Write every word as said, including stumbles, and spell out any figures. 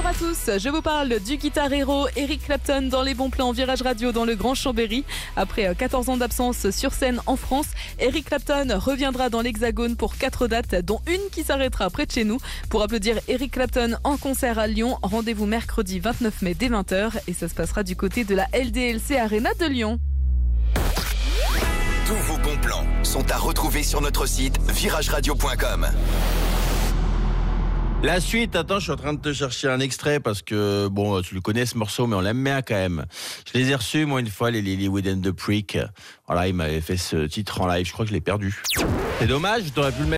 à tous, je vous parle du guitar héros Eric Clapton dans les bons plans Virage Radio dans le Grand Chambéry. Après quatorze ans d'absence sur scène en France, Eric Clapton reviendra dans l'Hexagone pour quatre dates, dont une qui s'arrêtera près de chez nous. Pour applaudir Eric Clapton en concert à Lyon, rendez-vous mercredi vingt-neuf mai dès vingt heures et ça se passera du côté de la L D L C Arena de Lyon. Tous vos bons plans sont à retrouver sur notre site virage radio point com. La suite, attends, je suis en train de te chercher un extrait parce que, bon, tu le connais ce morceau, mais on l'aime bien quand même. Je les ai reçus, moi, une fois, les Lilywood and the Prick. Voilà, ils m'avaient fait ce titre en live, je crois que je l'ai perdu. C'est dommage, je t'aurais pu le mettre.